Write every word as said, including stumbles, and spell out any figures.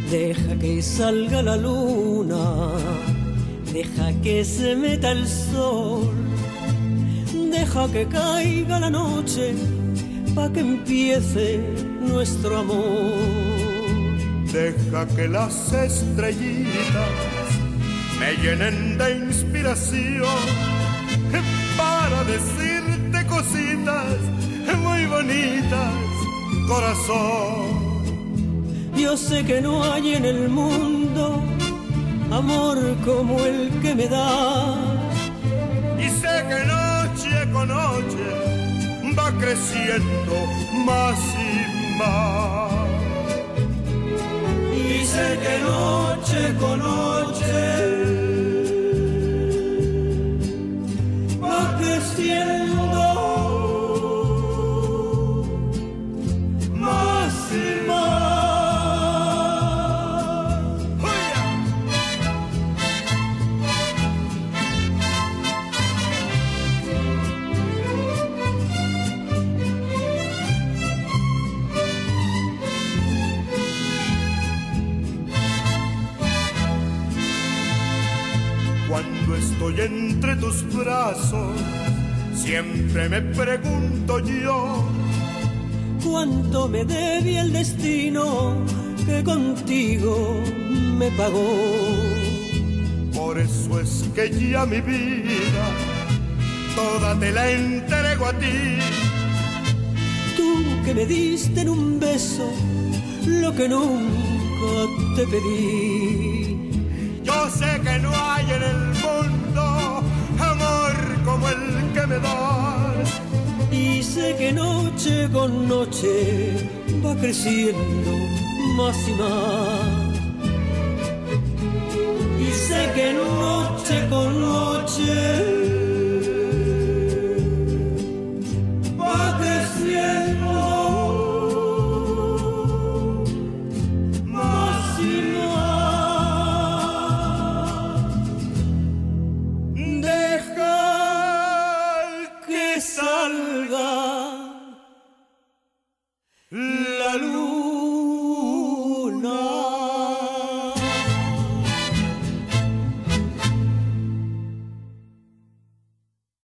Deja que salga la luna, deja que se meta el sol, deja que caiga la noche, pa' que empiece nuestro amor. Deja que las estrellitas me llenen de inspiración para decirte cositas muy bonitas, corazón. Yo sé que no hay en el mundo amor como el que me das, y sé que noche con noche va creciendo más y más. Y sé que noche con noche va creciendo más y más. Cuando estoy entre tus brazos, siempre me pregunto yo, ¿cuánto me debe el destino que contigo me pagó? Por eso es que ya mi vida toda te la entrego a ti. Tú que me diste en un beso lo que nunca te pedí. Yo sé que no hay en el mundo amor como el que me das, y sé que noche con noche va creciendo más y más. Y sé que noche con noche